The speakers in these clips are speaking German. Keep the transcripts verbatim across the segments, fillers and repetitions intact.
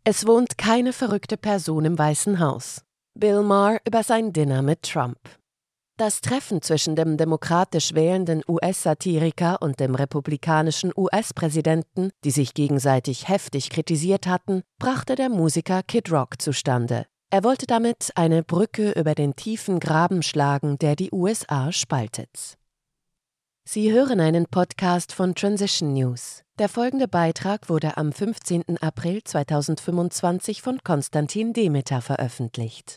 Es wohnt keine verrückte Person im Weißen Haus. Bill Maher über sein Dinner mit Trump. Das Treffen zwischen dem demokratisch wählenden U S-Satiriker und dem republikanischen U S-Präsidenten, die sich gegenseitig heftig kritisiert hatten, brachte der Musiker Kid Rock zustande. Er wollte damit eine Brücke über den tiefen Graben schlagen, der die U S A spaltet. Sie hören einen Podcast von Transition News. Der folgende Beitrag wurde am fünfzehnten April zweitausendfünfundzwanzig von Konstantin Demeter veröffentlicht.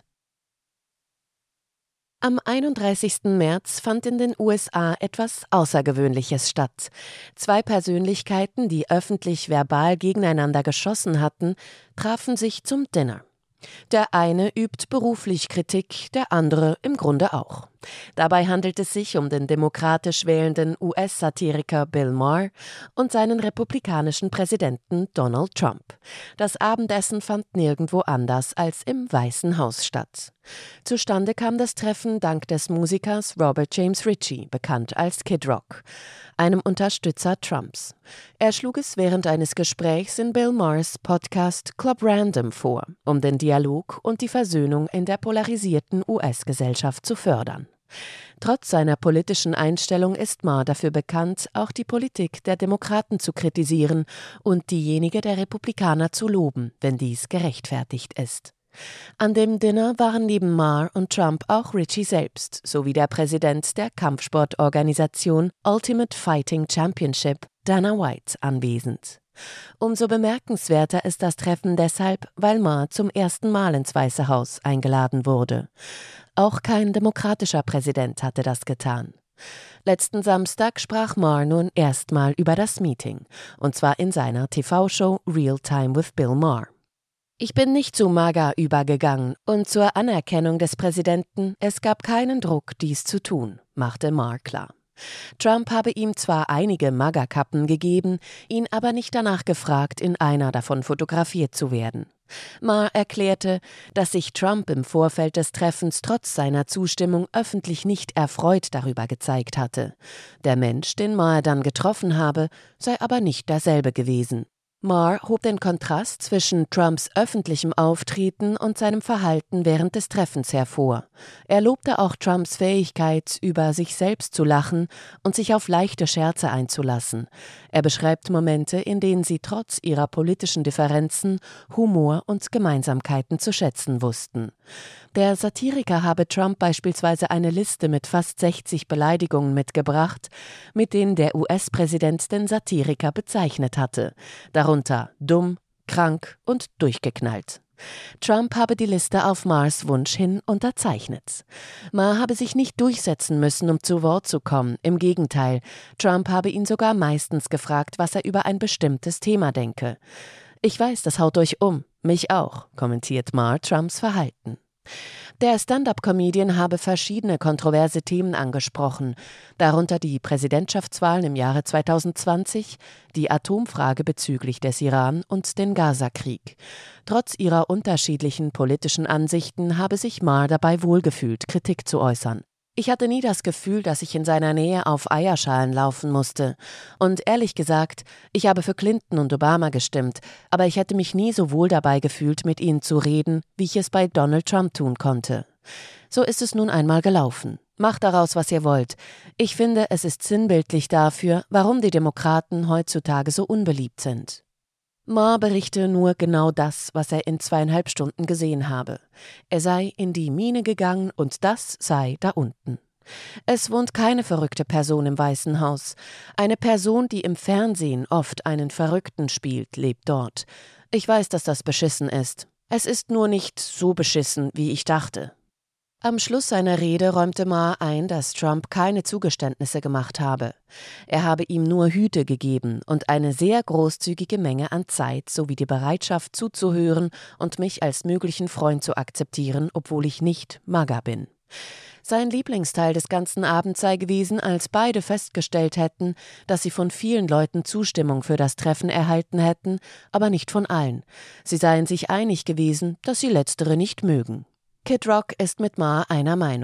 Am einunddreißigsten März fand in den U S A etwas Außergewöhnliches statt. Zwei Persönlichkeiten, die öffentlich verbal gegeneinander geschossen hatten, trafen sich zum Dinner. Der eine übt beruflich Kritik, der andere im Grunde auch. Dabei handelt es sich um den demokratisch wählenden U S-Satiriker Bill Maher und seinen republikanischen Präsidenten Donald Trump. Das Abendessen fand nirgendwo anders als im Weißen Haus statt. Zustande kam das Treffen dank des Musikers Robert James Ritchie, bekannt als Kid Rock, einem Unterstützer Trumps. Er schlug es während eines Gesprächs in Bill Mahers Podcast Club Random vor, um den Dialog und die Versöhnung in der polarisierten U S-Gesellschaft zu fördern. Trotz seiner politischen Einstellung ist Maher dafür bekannt, auch die Politik der Demokraten zu kritisieren und diejenige der Republikaner zu loben, wenn dies gerechtfertigt ist. An dem Dinner waren neben Maher und Trump auch Ritchie selbst sowie der Präsident der Kampfsportorganisation Ultimate Fighting Championship, Dana White, anwesend. Umso bemerkenswerter ist das Treffen deshalb, weil Maher zum ersten Mal ins Weiße Haus eingeladen wurde. Auch kein demokratischer Präsident hatte das getan. Letzten Samstag sprach Maher nun erstmal über das Meeting, und zwar in seiner T V-Show Real Time with Bill Maher. Ich bin nicht zu MAGA übergegangen und zur Anerkennung des Präsidenten, es gab keinen Druck, dies zu tun, machte Maher klar. Trump habe ihm zwar einige MAGA-Kappen gegeben, ihn aber nicht danach gefragt, in einer davon fotografiert zu werden. Maher erklärte, dass sich Trump im Vorfeld des Treffens trotz seiner Zustimmung öffentlich nicht erfreut darüber gezeigt hatte. Der Mensch, den Maher dann getroffen habe, sei aber nicht derselbe gewesen. Maher hob den Kontrast zwischen Trumps öffentlichem Auftreten und seinem Verhalten während des Treffens hervor. Er lobte auch Trumps Fähigkeit, über sich selbst zu lachen und sich auf leichte Scherze einzulassen. Er beschreibt Momente, in denen sie trotz ihrer politischen Differenzen Humor und Gemeinsamkeiten zu schätzen wussten. Der Satiriker habe Trump beispielsweise eine Liste mit fast sechzig Beleidigungen mitgebracht, mit denen der U S-Präsident den Satiriker bezeichnet hatte. Darunter dumm, krank und durchgeknallt. Trump habe die Liste auf Mahers Wunsch hin unterzeichnet. Maher habe sich nicht durchsetzen müssen, um zu Wort zu kommen. Im Gegenteil, Trump habe ihn sogar meistens gefragt, was er über ein bestimmtes Thema denke. Ich weiß, das haut euch um, mich auch, kommentiert Maher Trumps Verhalten. Der Stand-up-Comedian habe verschiedene kontroverse Themen angesprochen, darunter die Präsidentschaftswahlen im Jahre zweitausendzwanzig, die Atomfrage bezüglich des Iran und den Gaza-Krieg. Trotz ihrer unterschiedlichen politischen Ansichten habe sich Maher dabei wohlgefühlt, Kritik zu äußern. Ich hatte nie das Gefühl, dass ich in seiner Nähe auf Eierschalen laufen musste. Und ehrlich gesagt, ich habe für Clinton und Obama gestimmt, aber ich hätte mich nie so wohl dabei gefühlt, mit ihnen zu reden, wie ich es bei Donald Trump tun konnte. So ist es nun einmal gelaufen. Macht daraus, was ihr wollt. Ich finde, es ist sinnbildlich dafür, warum die Demokraten heutzutage so unbeliebt sind. Maher berichte nur genau das, was er in zweieinhalb Stunden gesehen habe. Er sei in die Mine gegangen und das sei da unten. Es wohnt keine verrückte Person im Weißen Haus. Eine Person, die im Fernsehen oft einen Verrückten spielt, lebt dort. Ich weiß, dass das beschissen ist. Es ist nur nicht so beschissen, wie ich dachte. Am Schluss seiner Rede räumte Maher ein, dass Trump keine Zugeständnisse gemacht habe. Er habe ihm nur Hüte gegeben und eine sehr großzügige Menge an Zeit sowie die Bereitschaft zuzuhören und mich als möglichen Freund zu akzeptieren, obwohl ich nicht MAGA bin. Sein Lieblingsteil des ganzen Abends sei gewesen, als beide festgestellt hätten, dass sie von vielen Leuten Zustimmung für das Treffen erhalten hätten, aber nicht von allen. Sie seien sich einig gewesen, dass sie letztere nicht mögen. Kid Rock ist mit Maher einer Meinung.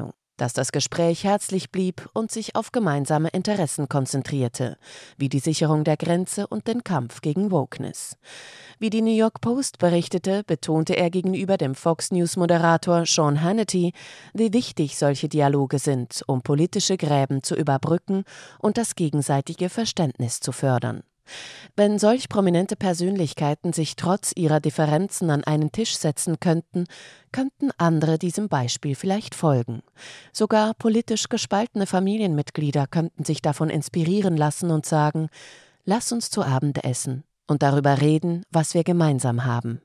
dass das Gespräch herzlich blieb und sich auf gemeinsame Interessen konzentrierte, wie die Sicherung der Grenze und den Kampf gegen Wokeness. Wie die New York Post berichtete, betonte er gegenüber dem Fox-News-Moderator Sean Hannity, wie wichtig solche Dialoge sind, um politische Gräben zu überbrücken und das gegenseitige Verständnis zu fördern. Wenn solch prominente Persönlichkeiten sich trotz ihrer Differenzen an einen Tisch setzen könnten, könnten andere diesem Beispiel vielleicht folgen. Sogar politisch gespaltene Familienmitglieder könnten sich davon inspirieren lassen und sagen: Lass uns zu Abend essen und darüber reden, was wir gemeinsam haben.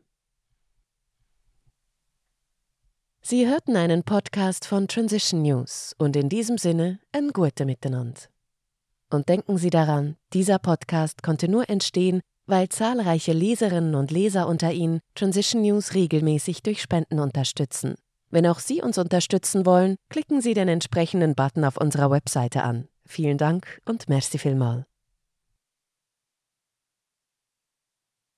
Sie hörten einen Podcast von Transition News und in diesem Sinne ein Gute miteinander. Und denken Sie daran, dieser Podcast konnte nur entstehen, weil zahlreiche Leserinnen und Leser unter Ihnen Transition News regelmäßig durch Spenden unterstützen. Wenn auch Sie uns unterstützen wollen, klicken Sie den entsprechenden Button auf unserer Webseite an. Vielen Dank und merci vielmals.